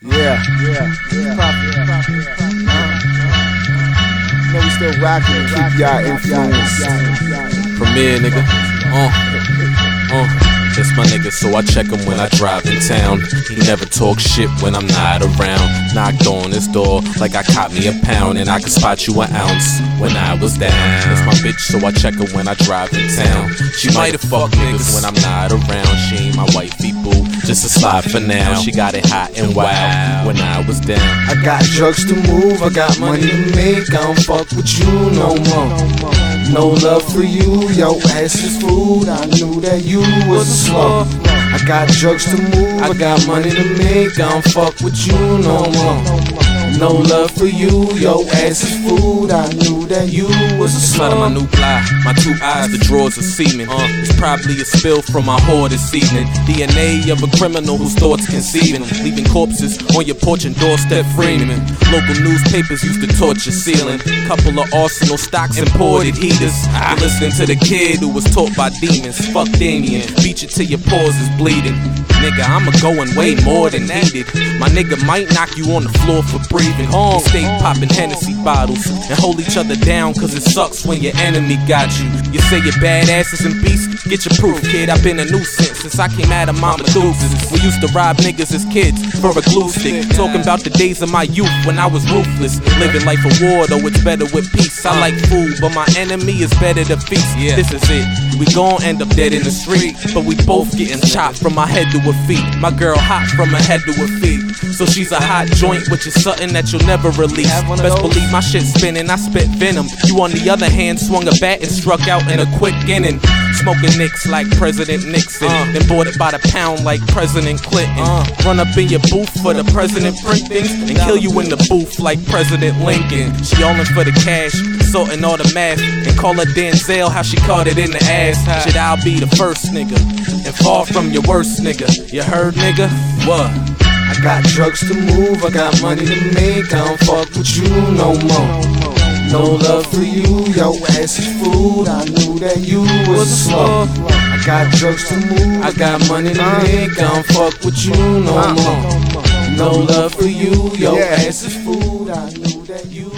Yeah. You know we still rocking to keep y'all influenced. Premier nigga. That's my nigga, so I check him when I drive in town. He never talks shit when I'm not around. Knocked on his door like I caught me a pound, and I could spot you an ounce when I was down. That's my bitch, so I check her when I drive in town. She might have fucked niggas when I'm not around. She ain't my wifey boo, just a slide for now. She got it hot and wild when I was down. I got drugs to move, I got money to make. I don't fuck with you no more. No love for you, your ass is food. I knew that you was a slum. I got drugs to move, I got money to make. I don't fuck with you no more. No love for you, your ass is food. I knew that you was a Smell of my new fly, my two eyes, the drawers of semen. It's probably a spill from my whore this evening. DNA of a criminal whose thoughts conceiving, leaving corpses on your porch and doorstep framing. Local newspapers used to torch your ceiling. Couple of Arsenal stocks imported heaters. You listening to the kid who was taught by demons. Fuck Damien, beat you till your pores is bleeding. Nigga, I'm going way more than needed. My nigga might knock you on the floor for breathing. We stay popping Hennessy bottles and hold each other down, cause it sucks when your enemy got you. You say you're badasses and beasts, get your proof, kid. I've been a nuisance since I came out of Mama Dukes. We used to rob niggas as kids for a glue stick. Talking about the days of my youth when I was ruthless. Living life of war, though it's better with peace. I like food, but my enemy is better to feast. This is it, we gon' end up dead in the street, but we both getting chopped from our head to her feet. My girl hot from her head to her feet, so she's a hot joint, which is something that you'll never release. Best believe my shit spinning, I spit venom. You on the other hand swung a bat and struck out in a quick inning. Smoking nicks like President Nixon, then bought it by the pound like President Clinton. Run up in your booth for the president print things, and kill you in the booth like President Lincoln. She all in for the cash, sorting all the math, and call her Denzel how she caught it in the ass. Shit, I'll be the first nigga, and far from your worst nigga. You heard, nigga? What? I got drugs to move, I got money to make. I don't fuck with you no more. No love for you, your ass is food. I knew that you was a slum. I got drugs to move, I got money to make. I don't fuck with you no more. No love for you, your ass is food. I knew that you